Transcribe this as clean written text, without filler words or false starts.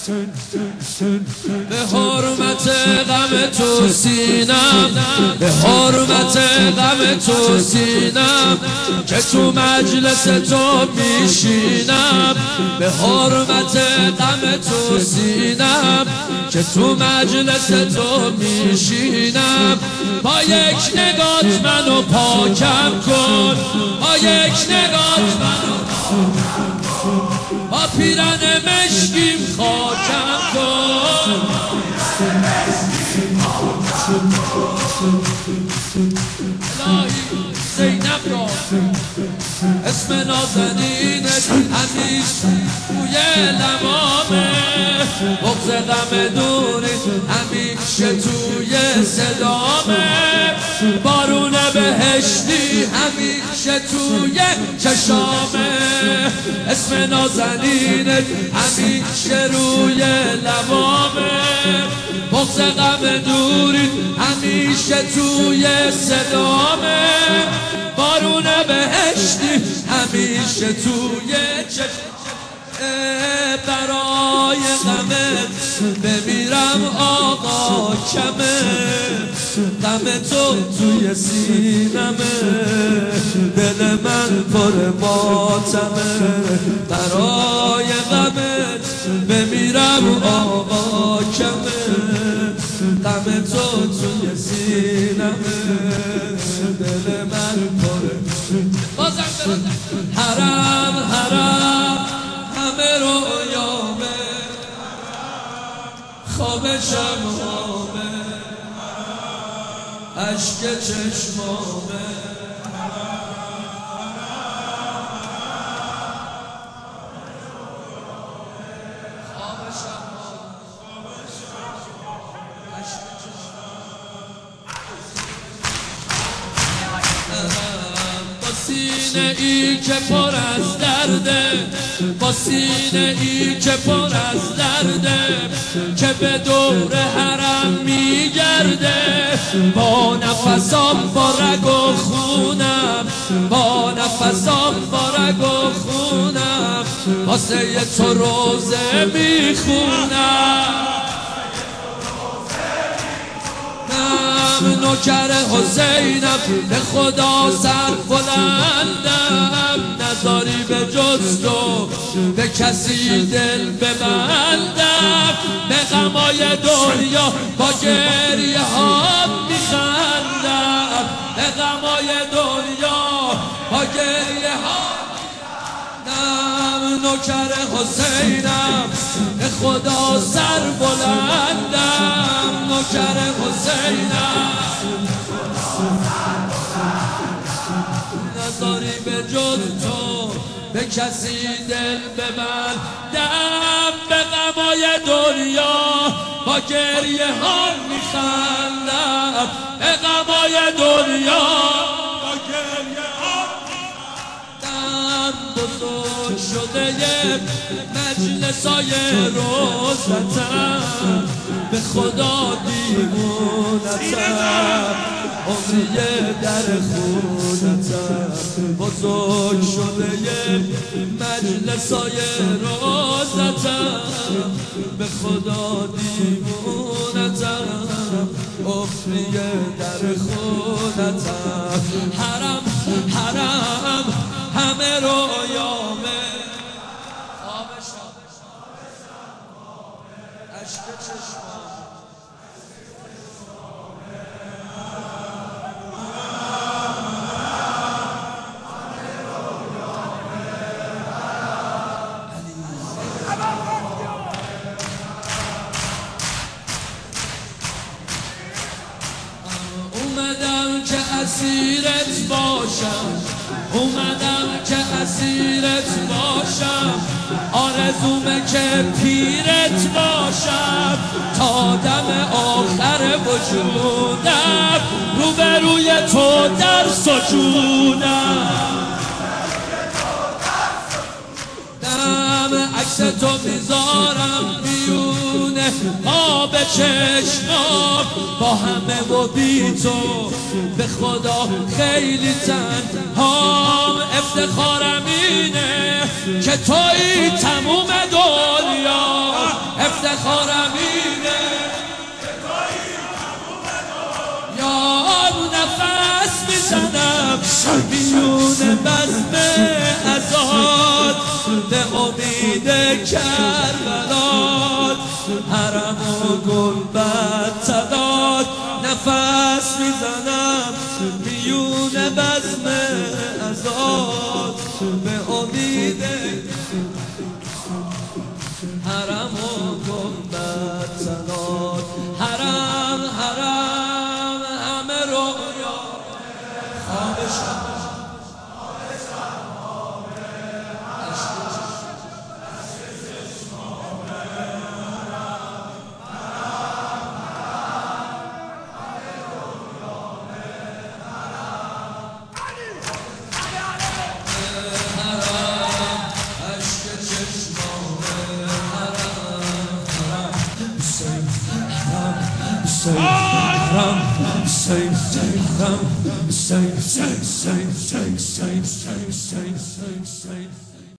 به حرمت غم تو سینم، به حرمت غم تو سینم که تو مجلس تو میشینم، به حرمت غم تو سینم که تو مجلس تو میشینم. با یک نگات منو پاکم کن، با یک نگات منو پاکم کن، با پیرن مشکیم خاکم کن. الهی زینب را اسم نازنینت همیشه توی لبامه، بغض غم دوری همیشه توی صدامه، بارون بهشتی همیشه توی چشامه، اسم نازنینت همیشه روی لبامه، بغض غم دوری همیشه توی صدامه، بارون بهشتی همیشه توی چشامه. برای غمت بمیرم آقا کمه، غم تو توی سینمه، دل من پر ماتمه، برای غمت بمیرم آقا کمه، غم تو توی سینمه، دل من پر. بازم حرم حرم همه رویامه، خواب شمامه، عشق چشمامه، خواب شمامه، عشق چشمامه. با سینه ای که پر از درده، با سینه ای که پر از درده، که به دور حرم میگرده، با نفسام با رگ و خونم، با نفسام با رگ و خونم، واسه تو روزه میخونم. نوکر حسینم به خدا سر بلندم، نذاری به جز تو به کسی دل ببندم، به غمای دنیا با گریه ها میخندم، به غمای دنیا با گریه ها. نوکر حسینم به خدا سر بلندم، نوکر حسینم نذاری به جز تو به کسی دل ببندم، به غمای دنیا با گریه ها میخندم، به غمای دنیا با گریه ها میخندم. بزرگ شده مجلسای روزتم، به خدا دیوونتم، عمریه در خونتم، بزرگ شده مجلسای روزتم، به خدا دیوونتم، عمریه در خونتم. حرم حرم همه رویامه، خواب عشق چشمامه. اومدم که اسیرت باشم، اومدم که اسیرت باشم، آرزومه که پیرت باشم، تا دم آخر وجودم روبروی تو در سجودم. عکس تو میذارم میونه آب چشمام، با همه و بی تو به خدا خیلی تنهام. افتخارم اینه که تویی تموم دنیا، افتخارم اینه یار نفس میزنم میون بزم ازاد به امید کربلات حرم و گنبد صداد نفس میزنم میون بزم ازاد به امید حرم و گنبد صداد حرم حرم همه رویا خوابشم Say,